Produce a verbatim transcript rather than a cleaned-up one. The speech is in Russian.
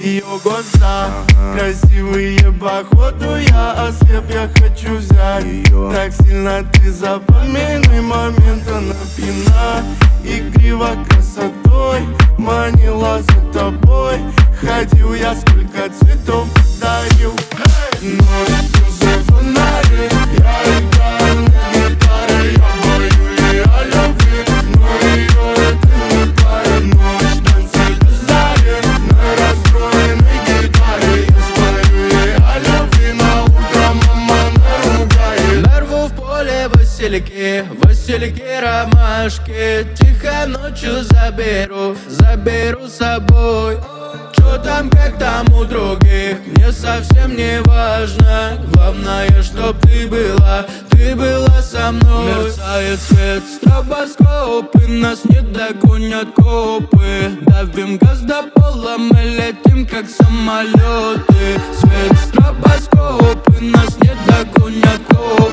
ее глаза красивые, походу я ослеп, я хочу взять ее. Так сильно ты запоминай момент, она пьяна, игриво красотой манила за тобой. Ходил я, сколько цветов дарил. Ночью за фонарик я играю на гитаре, я пою ей о любви, но ее это не парит. Ночь, танцы без зари на расстроенной гитаре. Я спою ей о любви, на утро мама наругает. Нарву в поле васильки, васильки ромашки. Тихо ночью заберу, заберу с собой. Что там, как там у других, мне совсем не важно. Главное, чтоб ты была, ты была со мной. Мерцает свет стробоскопы, нас не догонят копы. Давим газ до пола, мы летим как самолеты. Свет стробоскопы, нас не догонят копы.